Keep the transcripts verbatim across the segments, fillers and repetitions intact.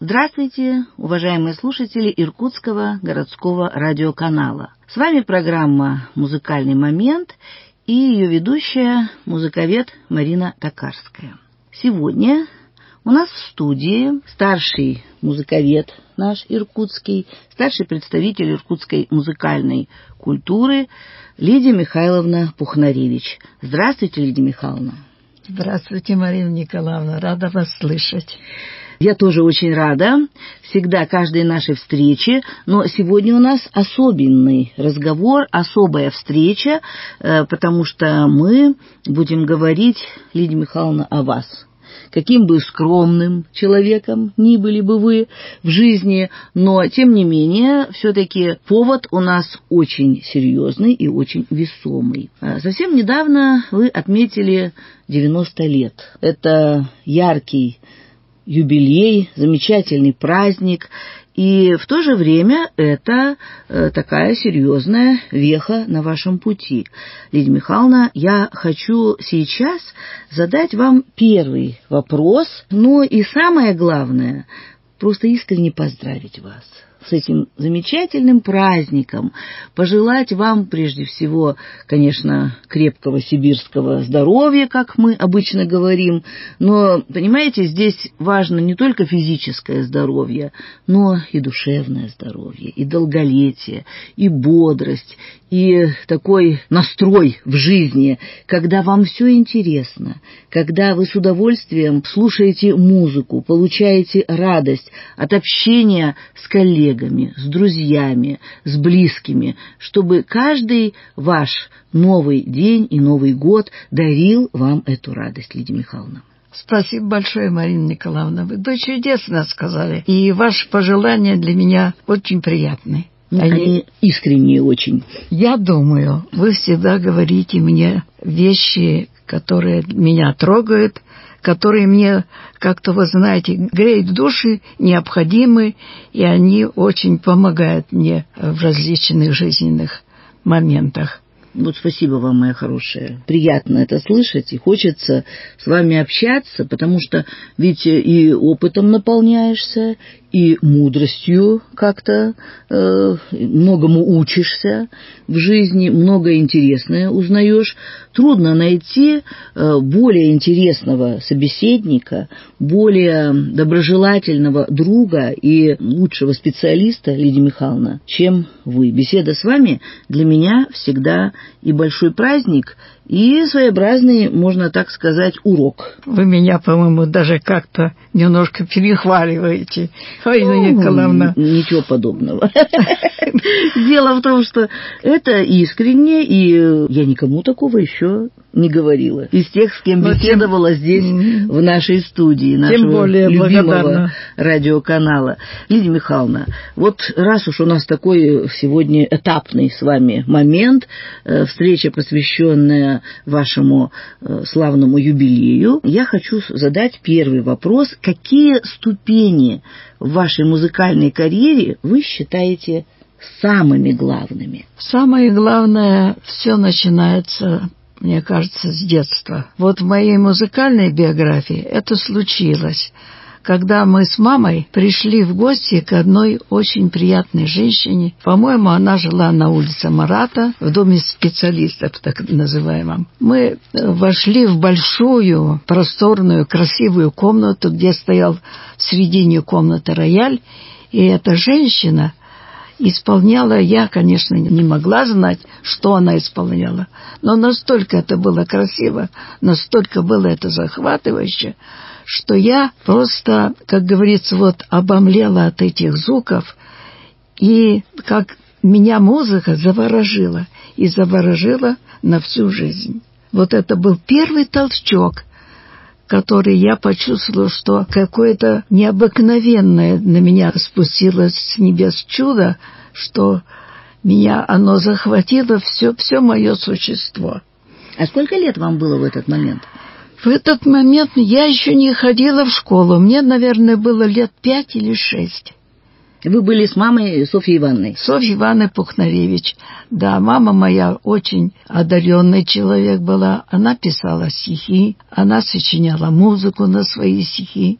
Здравствуйте, уважаемые слушатели Иркутского городского радиоканала. С вами программа «Музыкальный момент» и ее ведущая, музыковед Марина Токарская. Сегодня у нас в студии старший музыковед наш иркутский, старший представитель иркутской музыкальной культуры Лидия Михайловна Пухнаревич. Здравствуйте, Лидия Михайловна. Здравствуйте, Марина Николаевна, рада вас слышать. Я тоже очень рада, всегда каждой нашей встрече, но сегодня у нас особенный разговор, особая встреча, потому что мы будем говорить, Лидия Михайловна, о вас. Каким бы скромным человеком ни были бы вы в жизни, но, тем не менее, все-таки повод у нас очень серьезный и очень весомый. Совсем недавно вы отметили девяносто лет. Это яркий юбилей, замечательный праздник, и в то же время это э, такая серьезная веха на вашем пути. Лидия Михайловна, я хочу сейчас задать вам первый вопрос, но и самое главное, просто искренне поздравить вас с этим замечательным праздником, пожелать вам прежде всего, конечно, крепкого сибирского здоровья, как мы обычно говорим, но, понимаете, здесь важно не только физическое здоровье, но и душевное здоровье, и долголетие, и бодрость, и такой настрой в жизни, когда вам все интересно, когда вы с удовольствием слушаете музыку, получаете радость от общения с коллегами, с друзьями, с близкими, чтобы каждый ваш новый день и Новый год дарил вам эту радость, Лидия Михайловна. Спасибо большое, Марина Николаевна. Вы бы чудесно сказали, и ваши пожелания для меня очень приятны. Ну, они... они искренние очень. Я думаю, вы всегда говорите мне вещи, которые меня трогают, которые мне, как-то, вы знаете, греют души, необходимы, и они очень помогают мне в различных жизненных моментах. Вот спасибо вам, моя хорошая. Приятно это слышать, и хочется с вами общаться, потому что ведь и опытом наполняешься, и мудростью как-то э, многому учишься в жизни, многое интересное узнаешь. Трудно найти э, более интересного собеседника, более доброжелательного друга и лучшего специалиста, Лидия Михайловна, чем вы. Беседа с вами для меня всегда и большой праздник, и своеобразный, можно так сказать, урок. Вы меня, по-моему, даже как-то немножко перехваливаете, Марина ну, Николаевна. Ничего подобного. Дело в том, что это искренне, и я никому такого еще не говорила. Из тех, с кем беседовала здесь, в нашей студии, нашего любимого радиоканала. Лидия Михайловна, вот раз уж у нас такой сегодня этапный с вами момент, встреча, посвященная вашему э, славному юбилею, я хочу задать первый вопрос. Какие ступени в вашей музыкальной карьере вы считаете самыми главными? Самое главное, все начинается, мне кажется, с детства. Вот в моей музыкальной биографии это случилось, когда мы с мамой пришли в гости к одной очень приятной женщине. По-моему, она жила на улице Марата, в доме специалистов, так называемом. Мы вошли в большую, просторную, красивую комнату, где стоял в середине комнаты рояль, и эта женщина исполняла, я, конечно, не могла знать, что она исполняла, но настолько это было красиво, настолько было это захватывающе, что я просто, как говорится, вот обомлела от этих звуков, и как меня музыка заворожила, и заворожила на всю жизнь. Вот это был первый толчок, который я почувствовала, что какое-то необыкновенное на меня спустилось с небес чудо, что меня оно захватило все, все мое существо. А сколько лет вам было в этот момент? В этот момент я еще не ходила в школу. Мне, наверное, было лет пять или шесть. Вы были с мамой Софьей Ивановной? Софья Ивановна Пухнаревич. Да, мама моя очень одаренный человек была. Она писала стихи, она сочиняла музыку на свои стихи.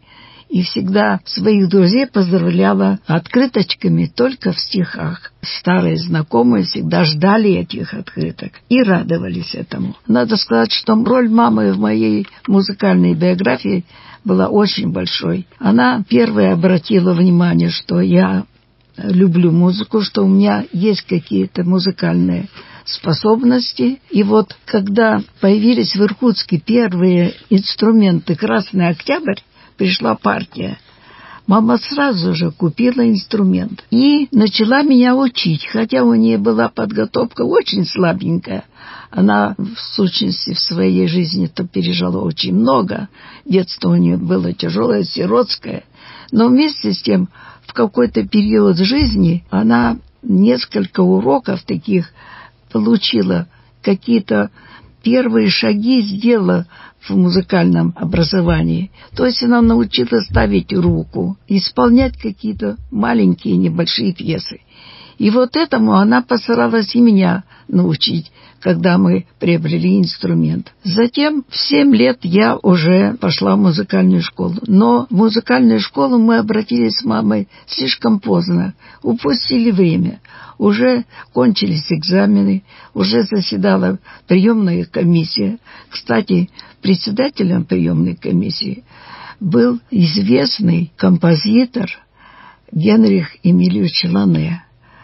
и всегда своих друзей поздравляла открыточками только в стихах. Старые знакомые всегда ждали этих открыток и радовались этому. Надо сказать, что роль мамы в моей музыкальной биографии была очень большой. Она первая обратила внимание, что я люблю музыку, что у меня есть какие-то музыкальные способности. И вот когда появились в Иркутске первые инструменты «Красный Октябрь», пришла партия. Мама сразу же купила инструмент и начала меня учить, хотя у нее была подготовка очень слабенькая. Она, в сущности, в своей жизни-то пережила очень много. Детство у нее было тяжелое, сиротское. Но вместе с тем, в какой-то период жизни она несколько уроков таких получила, какие-то первые шаги сделала в музыкальном образовании. То есть она научилась ставить руку, исполнять какие-то маленькие небольшие пьесы. И вот этому она постаралась и меня научить, когда мы приобрели инструмент. Затем в семь лет я уже пошла в музыкальную школу. Но в музыкальную школу мы обратились с мамой слишком поздно, упустили время. Уже кончились экзамены, уже заседала приемная комиссия. Кстати, председателем приемной комиссии был известный композитор Генрих Эмильевич Лане.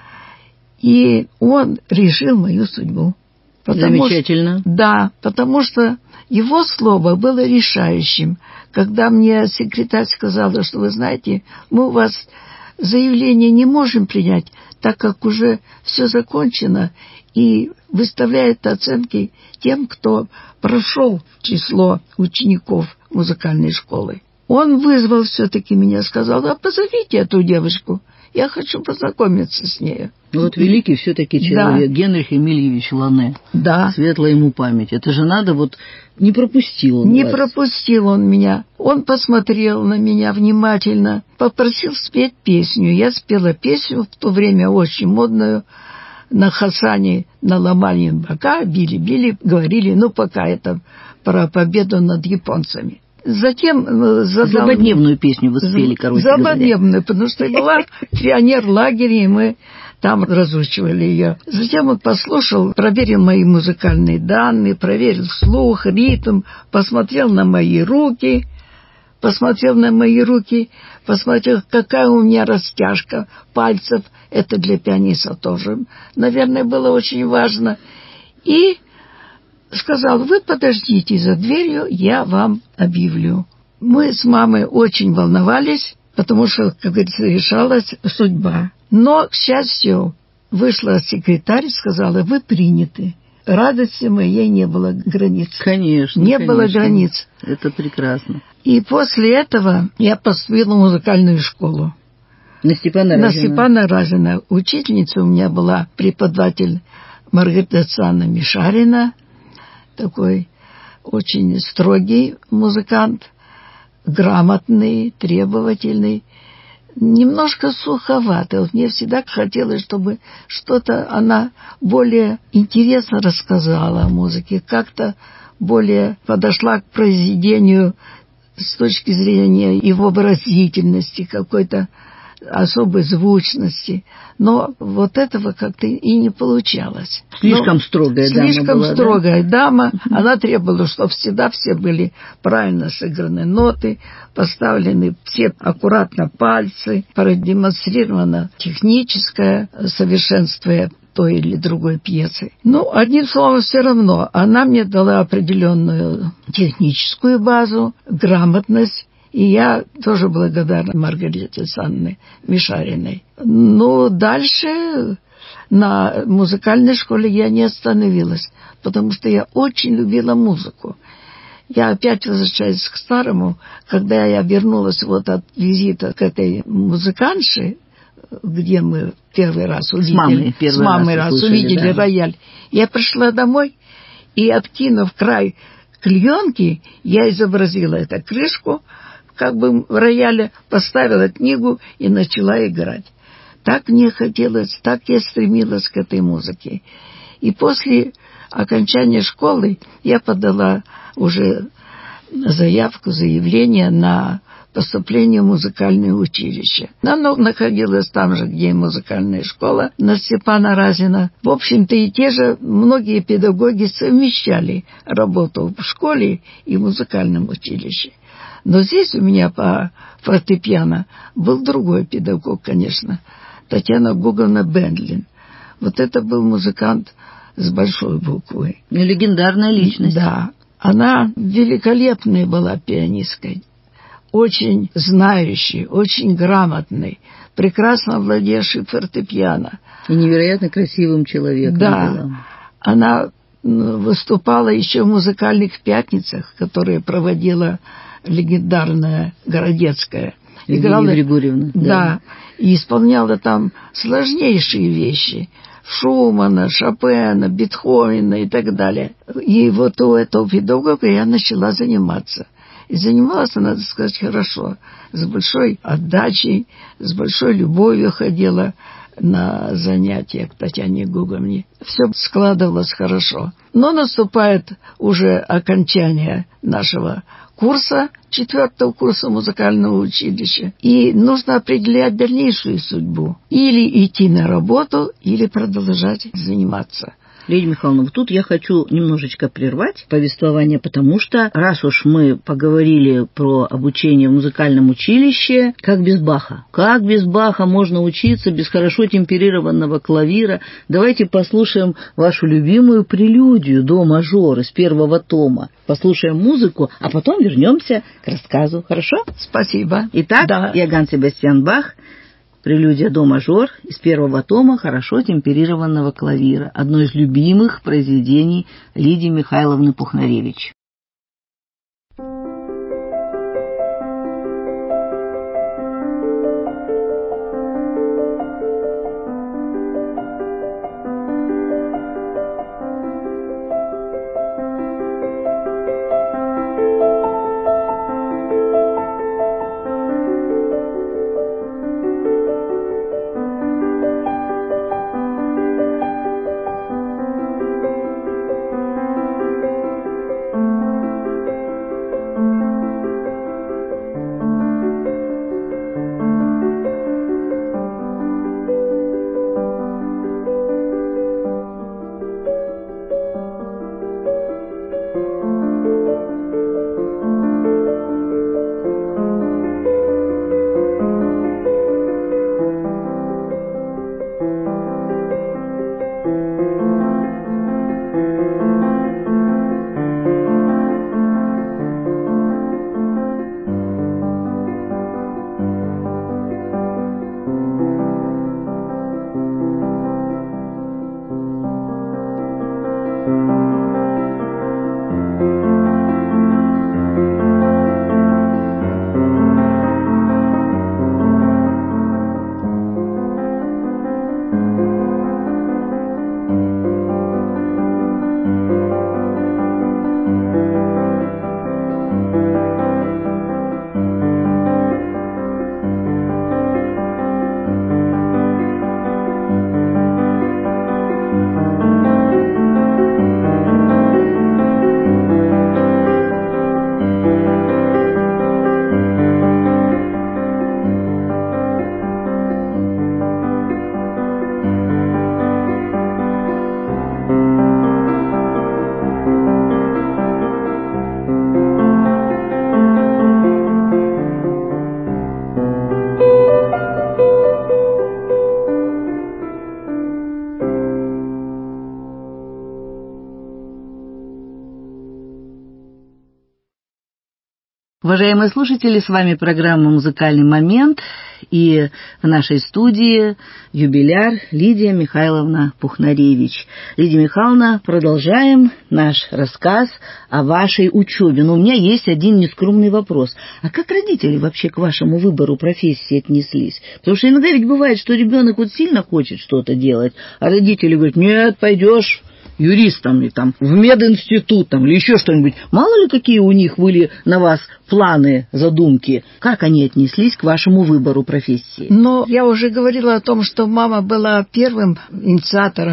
И он решил мою судьбу. Потому Замечательно. Что, да, потому что его слово было решающим. Когда мне секретарь сказала, что, вы знаете, мы у вас заявление не можем принять, так как уже все закончено, и выставляет оценки тем, кто прошел число учеников музыкальной школы. Он вызвал все-таки меня, сказал: а позовите эту девочку, я хочу познакомиться с ней. Вот великий все-таки человек, да. Генрих Эмильевич Лане. Да. Светлая ему память. Это же надо вот... Не пропустил он Не вас. пропустил он меня. Он посмотрел на меня внимательно, попросил спеть песню. Я спела песню, в то время очень модную, на Хасане, на ломании бока, били-били, говорили, ну, пока это про победу над японцами. Затем задал... Злободневную песню вы спели, короче говоря. Злободневную, потому что я была пионер лагеря, и мы там разучивали ее. Затем он послушал, проверил мои музыкальные данные, проверил слух, ритм, посмотрел на мои руки, посмотрел на мои руки, посмотрел, какая у меня растяжка пальцев. Это для пианиста тоже, наверное, было очень важно. И сказал: вы подождите за дверью, я вам объявлю. Мы с мамой очень волновались, потому что, как говорится, решалась судьба. Но, к счастью, вышла секретарь и сказала: вы приняты. Радости моей не было границ. Конечно. Не конечно. было границ. Это прекрасно. И после этого я поступила в музыкальную школу. На Степана На Разина. Степана Разина. Учительница у меня была преподаватель Маргарита Александровна Мишарина, такой очень строгий музыкант, грамотный, требовательный, немножко суховатый. Вот мне всегда хотелось, чтобы что-то она более интересно рассказала о музыке, как-то более подошла к произведению с точки зрения его выразительности, какой-то особой звучности. Но вот этого как-то и не получалось. Слишком Но строгая дама Слишком была, строгая да? дама. Она требовала, чтобы всегда все были правильно сыграны ноты, поставлены все аккуратно пальцы, продемонстрировано техническое совершенство той или другой пьесы. Ну, одним словом, все равно она мне дала определенную техническую базу, грамотность. И я тоже благодарна Маргарите Александровне Мишариной. Ну, дальше на музыкальной школе я не остановилась, потому что я очень любила музыку. Я опять возвращаюсь к старому. Когда я вернулась вот от визита к этой музыкантше, где мы первый раз увидели, с мамой, с мамой раз, раз услышали, увидели да. рояль, я пришла домой и, откинув край клеенки, я изобразила эту крышку, как бы в рояле, поставила книгу и начала играть. Так мне хотелось, так я стремилась к этой музыке. И после окончания школы я подала уже заявку, заявление на поступления в музыкальное училище. Оно находилось там же, где и музыкальная школа на Степана Разина. В общем-то, и те же многие педагоги совмещали работу в школе и в музыкальном училище. Но здесь у меня по фортепиано был другой педагог, конечно, Татьяна Гуговна Бендлин. Вот это был музыкант с большой буквы. Легендарная личность. Да. Она великолепной была пианисткой, очень знающей, очень грамотной, прекрасно владевшей фортепиано. И невероятно красивым человеком. Да. Была. Она выступала еще в музыкальных пятницах, которые проводила легендарная Городецкая. Играла Григорьевна. Да, да, и исполняла там сложнейшие вещи. Шумана, Шопена, Бетховена и так далее. И вот у этого педагога я начала заниматься. И занималась, надо сказать, хорошо. С большой отдачей, с большой любовью ходила на занятия к Татьяне Гуговне. Все складывалось хорошо. Но наступает уже окончание нашего курса, четвертого курса музыкального училища. И нужно определять дальнейшую судьбу. Или идти на работу, или продолжать заниматься. Лидия Михайловна, вот тут я хочу немножечко прервать повествование, потому что, раз уж мы поговорили про обучение в музыкальном училище, как без Баха? Как без Баха можно учиться без хорошо темперированного клавира? Давайте послушаем вашу любимую прелюдию до мажор из первого тома. Послушаем музыку, а потом вернемся к рассказу. Хорошо? Спасибо. Итак, да. Иоганн Себастьян Бах. Прелюдия до мажор из первого тома хорошо темперированного клавира. Одно из любимых произведений Лидии Михайловны Пухнаревич. Уважаемые слушатели, с вами программа «Музыкальный момент», и в нашей студии юбиляр Лидия Михайловна Пухнаревич. Лидия Михайловна, продолжаем наш рассказ о вашей учебе. Но у меня есть один нескромный вопрос. А как родители вообще к вашему выбору профессии отнеслись? Потому что иногда ведь бывает, что ребенок вот сильно хочет что-то делать, а родители говорят: нет, пойдешь юристом, или там в мединститут, там, или еще что-нибудь. Мало ли какие у них были на вас планы, задумки. Как они отнеслись к вашему выбору профессии? Но я уже говорила о том, что мама была первым инициатором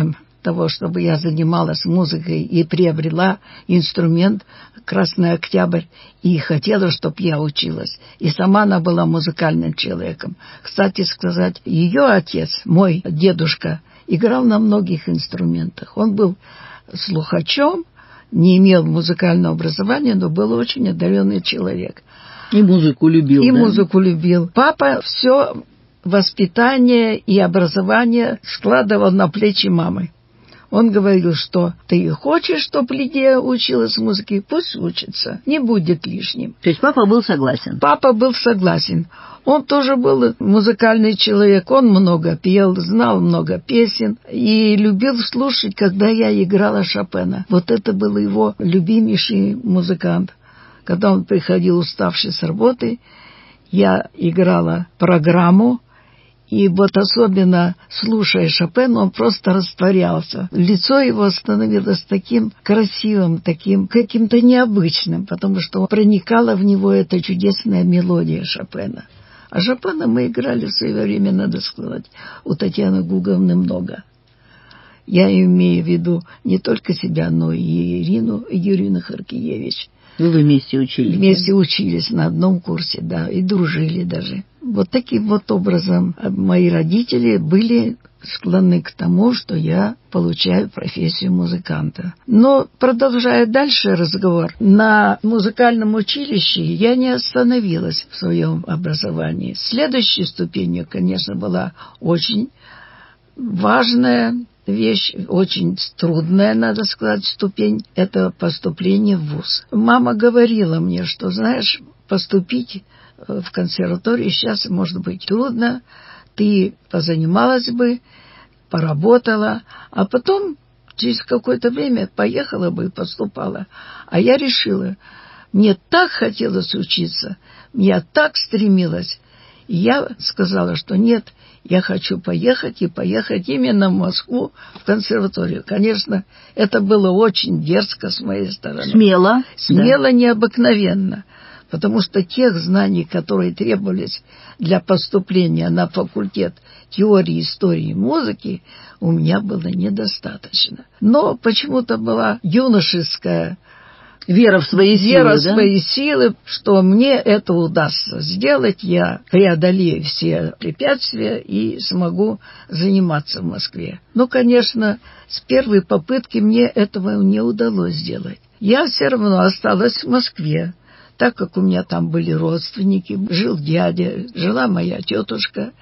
того, чтобы я занималась музыкой и приобрела инструмент «Красный Октябрь», и хотела, чтобы я училась. И сама она была музыкальным человеком. Кстати сказать, ее отец, мой дедушка, играл на многих инструментах. Он был слухачом, не имел музыкального образования, но был очень одаренный человек. И музыку любил, И да? музыку любил. Папа все воспитание и образование складывал на плечи мамы. Он говорил, что ты хочешь, чтобы Лидия училась музыке, пусть учится, не будет лишним. То есть папа был согласен? Папа был согласен. Он тоже был музыкальный человек, он много пел, знал много песен и любил слушать, когда я играла Шопена. Вот это был его любимейший музыкант. Когда он приходил уставший с работы, я играла программу, и вот особенно слушая Шопена, он просто растворялся. Лицо его становилось таким красивым, таким каким-то необычным, потому что проникала в него эта чудесная мелодия Шопена. А Шопена мы играли в свое время, надо сказать, у Татьяны Гуговны много. Я имею в виду не только себя, но и Ирину, Ирину Харкиевич. Вы вместе учились? Вместе да? учились на одном курсе, да, и дружили даже. Вот таким вот образом мои родители были склонны к тому, что я получаю профессию музыканта. Но, продолжая дальше разговор, на музыкальном училище я не остановилась в своем образовании. Следующей ступенью, конечно, была очень важная вещь, очень трудная, надо сказать, ступень – это поступление в вуз. Мама говорила мне, что, знаешь, поступить в консерваторию сейчас может быть трудно, ты позанималась бы, поработала, а потом через какое-то время поехала бы и поступала. А я решила, мне так хотелось учиться, я так стремилась. И я сказала, что нет, я хочу поехать, и поехать именно в Москву, в консерваторию. Конечно, это было очень дерзко с моей стороны. Смело. Смело, да. Необыкновенно. Потому что тех знаний, которые требовались для поступления на факультет теории, истории и музыки, у меня было недостаточно. Но почему-то была юношеская Вера в свои силы, Вера в да? свои силы, что мне это удастся сделать, я преодолею все препятствия и смогу заниматься в Москве. Но, конечно, с первой попытки мне этого не удалось сделать. Я все равно осталась в Москве, так как у меня там были родственники, жил дядя, жила моя тетушка.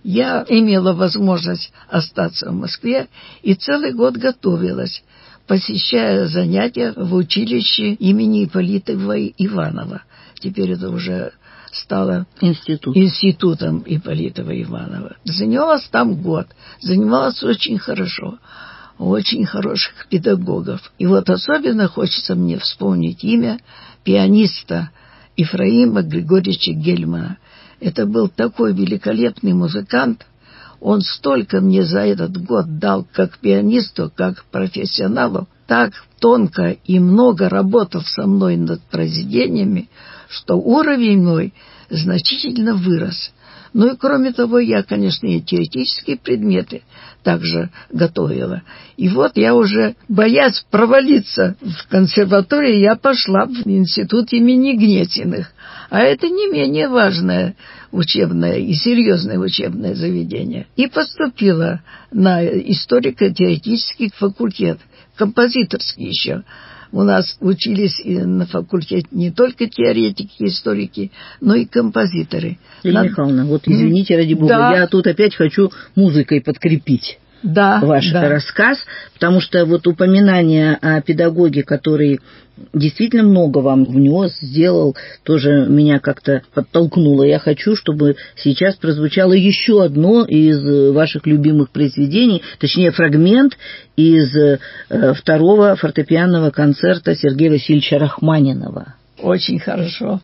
Я имела возможность остаться в Москве и целый год готовилась, посещая занятия в училище имени Ипполита Иванова. Теперь это уже стало Институт. институтом Ипполита Иванова. Занималась там год. Занималась очень хорошо. Очень хороших педагогов. И вот особенно хочется мне вспомнить имя пианиста Ефраима Григорьевича Гельмана. Это был такой великолепный музыкант. Он столько мне за этот год дал как пианисту, как профессионалу, так тонко и много работал со мной над произведениями, что уровень мой значительно вырос. Ну и кроме того, я, конечно, и теоретические предметы также готовила. И вот я уже, боясь провалиться в консерватории, я пошла в институт имени Гнесиных. А это не менее важное учебное и серьезное учебное заведение. И поступила на историко-теоретический факультет, композиторский еще. У нас учились на факультете не только теоретики, историки, но и композиторы. Елена Над... Михайловна, вот извините, ради бога, да. Я тут опять хочу музыкой подкрепить да, ваш да. рассказ, потому что вот упоминание о педагоге, который действительно много вам в него сделал, тоже меня как-то подтолкнуло. Я хочу, чтобы сейчас прозвучало еще одно из ваших любимых произведений, точнее, фрагмент из э, второго фортепианного концерта Сергея Васильевича Рахманинова. Очень хорошо.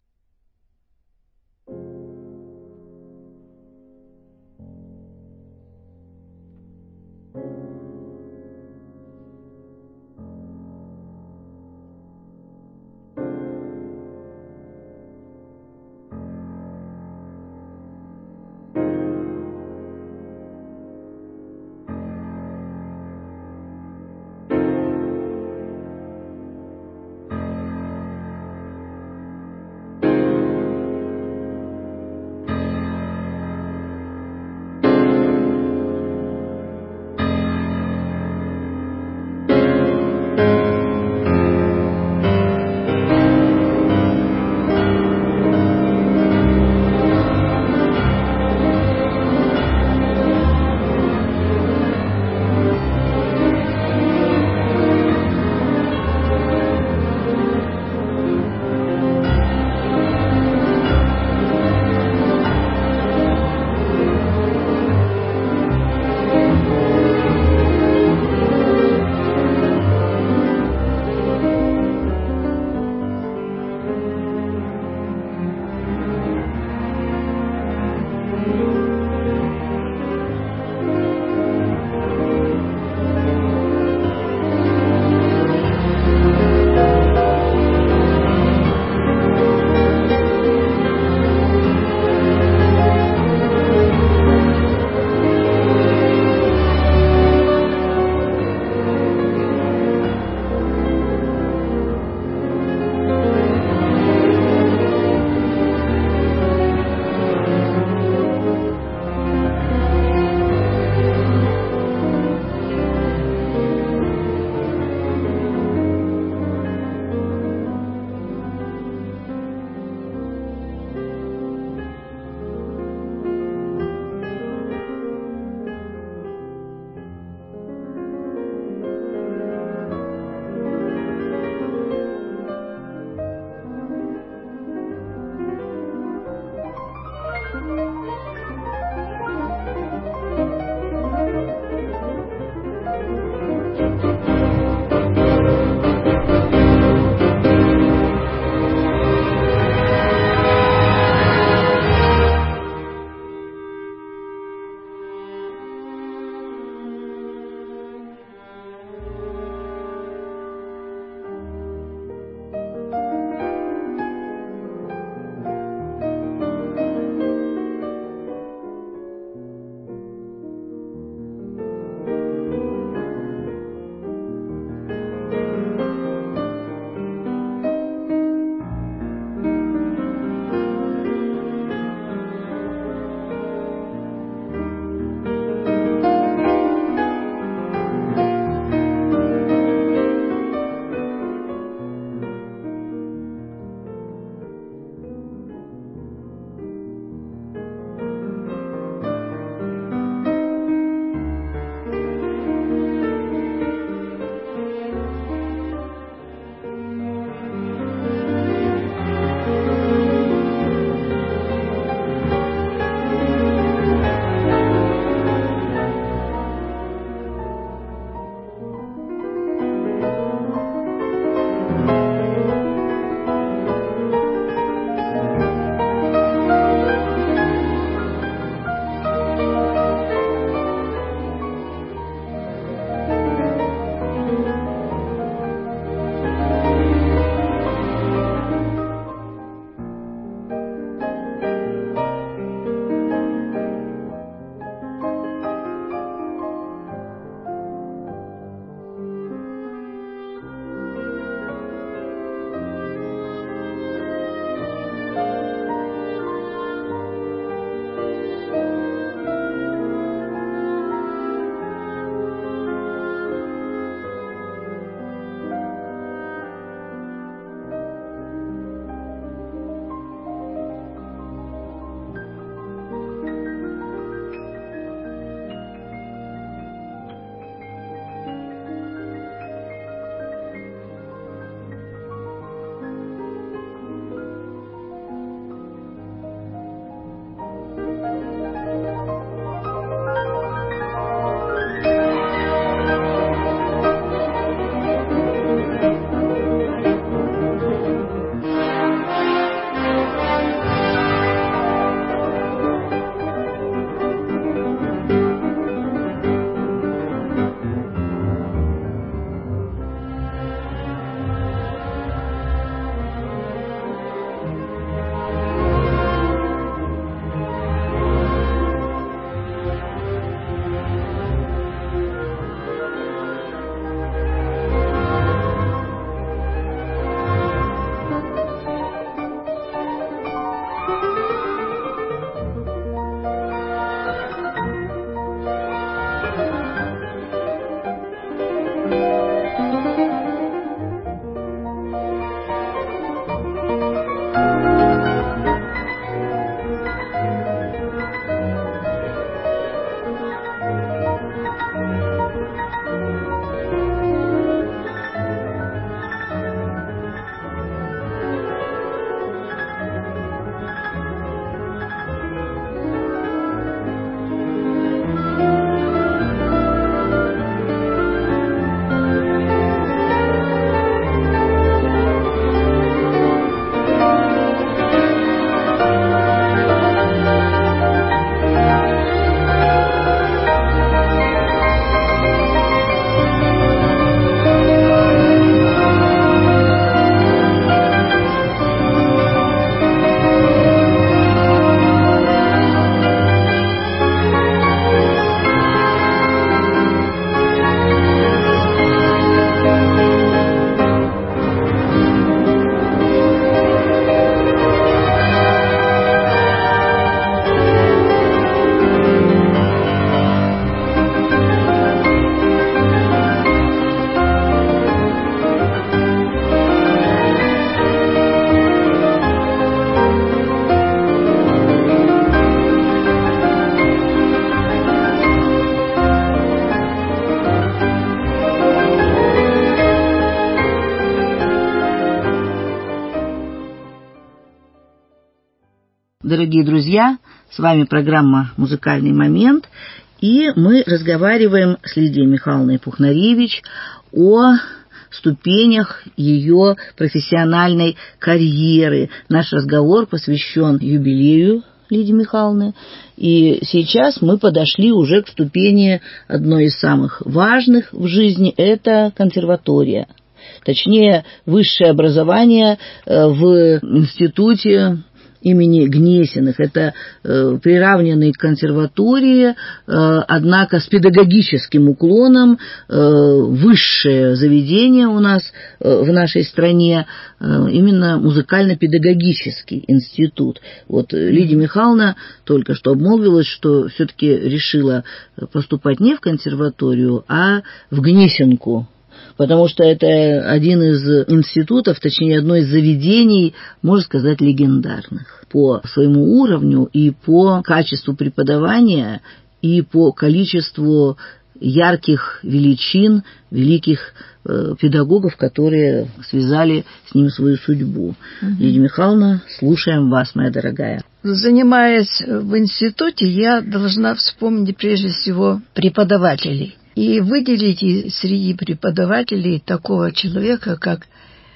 Дорогие друзья, с вами программа «Музыкальный момент», и мы разговариваем с Лидией Михайловной Пухнаревич о ступенях ее профессиональной карьеры. Наш разговор посвящен юбилею Лидии Михайловны, и сейчас мы подошли уже к ступени одной из самых важных в жизни – это консерватория. Точнее, высшее образование в институте имени Гнесиных. Это э, приравненный к консерватории, э, однако с педагогическим уклоном, э, высшее заведение у нас э, в нашей стране, э, именно музыкально-педагогический институт. Вот Лидия Михайловна только что обмолвилась, что все-таки решила поступать не в консерваторию, а в Гнесинку. Потому что это один из институтов, точнее, одно из заведений, можно сказать, легендарных по своему уровню и по качеству преподавания, и по количеству ярких величин, великих э, педагогов, которые связали с ним свою судьбу. Угу. Лидия Михайловна, слушаем вас, моя дорогая. Занимаясь в институте, я должна вспомнить прежде всего преподавателей. И выделить среди преподавателей такого человека, как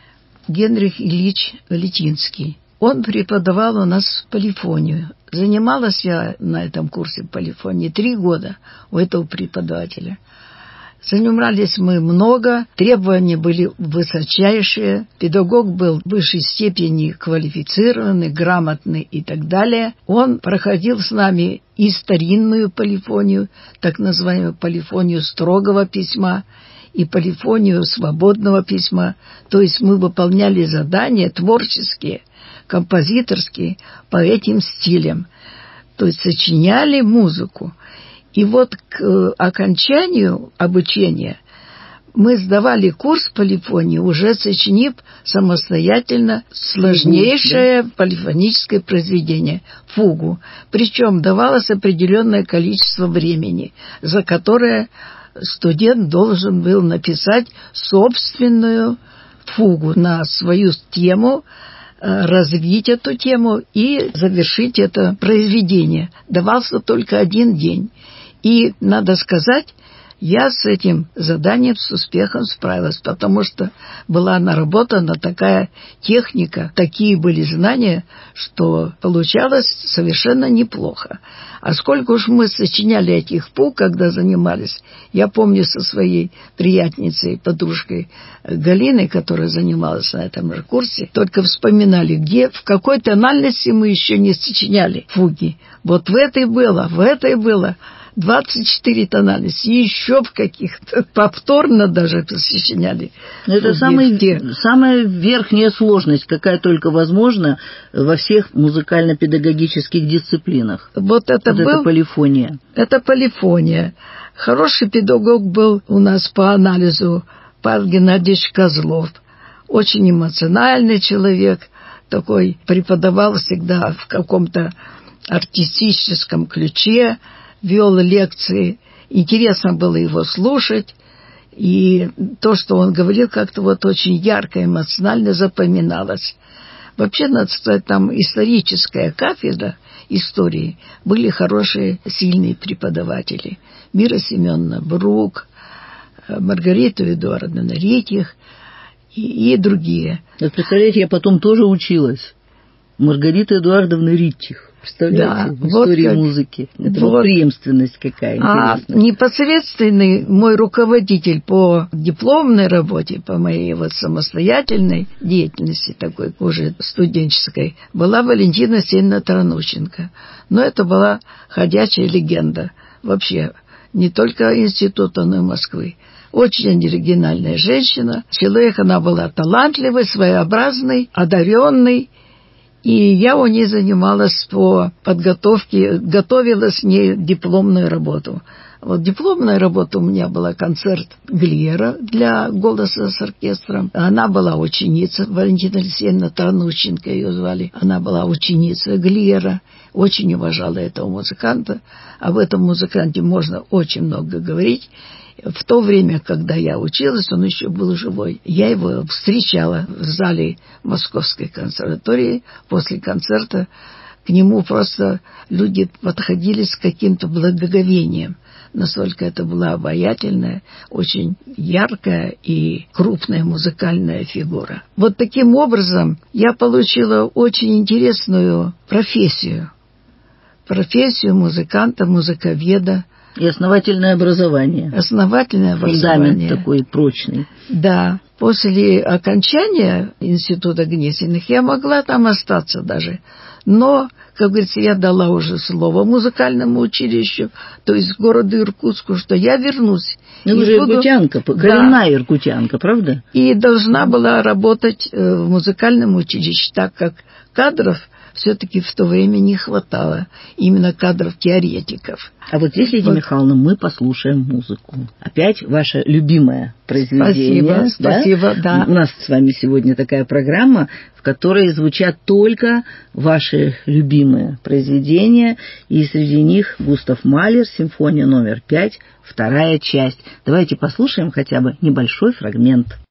Генрих Ильич Летинский. Он преподавал у нас полифонию. Занималась я на этом курсе полифонии три года у этого преподавателя. Занимались мы много, требования были высочайшие, педагог был в высшей степени квалифицированный, грамотный и так далее. Он проходил с нами и старинную полифонию, так называемую полифонию строгого письма, и полифонию свободного письма. То есть мы выполняли задания творческие, композиторские по этим стилям. То есть сочиняли музыку. И вот к окончанию обучения мы сдавали курс полифонии, уже сочинив самостоятельно сложнейшее полифоническое произведение – фугу. Причем давалось определенное количество времени, за которое студент должен был написать собственную фугу на свою тему, развить эту тему и завершить это произведение. Давался только один день. И, надо сказать, я с этим заданием с успехом справилась, потому что была наработана такая техника, такие были знания, что получалось совершенно неплохо. А сколько уж мы сочиняли этих фуг, когда занимались, я помню со своей приятницей, подружкой Галиной, которая занималась на этом же курсе, только вспоминали, где, в какой тональности мы еще не сочиняли фуги. Вот в этой было, в этой было. двадцать четыре тональности, и еще в каких-то, повторно даже сочиняли. Это самый, самая верхняя сложность, какая только возможна во всех музыкально-педагогических дисциплинах. Вот это, вот был, это полифония. Это полифония. Хороший педагог был у нас по анализу Павел Геннадьевич Козлов. Очень эмоциональный человек, такой, преподавал всегда в каком-то артистическом ключе, вел лекции, интересно было его слушать, и то, что он говорил, как-то вот очень ярко, эмоционально запоминалось. Вообще, надо сказать, там историческая кафедра истории, были хорошие, сильные преподаватели. Мира Семеновна Брук, Маргарита Эдуардовна Ретьих и, и другие. Вот, представляете, я потом тоже училась. Маргарита Эдуардовна Ретьих. Представляете, да, в истории вот как, музыки. Это вот, вот преемственность какая интересная. А непосредственный мой руководитель по дипломной работе, по моей вот самостоятельной деятельности, такой уже студенческой, была Валентина Алексеевна Таранущенко. Но это была ходячая легенда вообще не только института, но и Москвы. Очень оригинальная женщина. Человек, она была талантливый, своеобразный, одаренный. И я у ней занималась по подготовке, готовила с ней дипломную работу. Вот дипломная работа у меня была концерт Глиера для голоса с оркестром. Она была ученица, Валентина Алексеевна Таранущенко ее звали. Она была ученица Глиера, очень уважала этого музыканта. Об этом музыканте можно очень много говорить. В то время, когда я училась, он еще был живой. Я его встречала в зале Московской консерватории после концерта. к нему просто люди подходили с каким-то благоговением. Настолько это была обаятельная, очень яркая и крупная музыкальная фигура. Вот таким образом я получила очень интересную профессию. Профессию музыканта, музыковеда. И основательное образование. Основательное образование. Фундамент такой прочный. Да. После окончания института Гнесиных я могла там остаться даже. Но, как говорится, я дала уже слово музыкальному училищу, то есть городу Иркутску, что я вернусь. Ну, вы же иркутянка, коренная иркутянка, правда? И должна была работать в музыкальном училище, так как кадров все-таки в то время не хватало, именно кадров-теоретиков. А вот здесь, Лидия вот. Михайловна, мы послушаем музыку. Опять ваше любимое произведение. Спасибо, да? спасибо, да. У нас с вами сегодня такая программа, в которой звучат только ваши любимые произведения, и среди них Густав Малер, симфония номер пять, вторая часть. Давайте послушаем хотя бы небольшой фрагмент.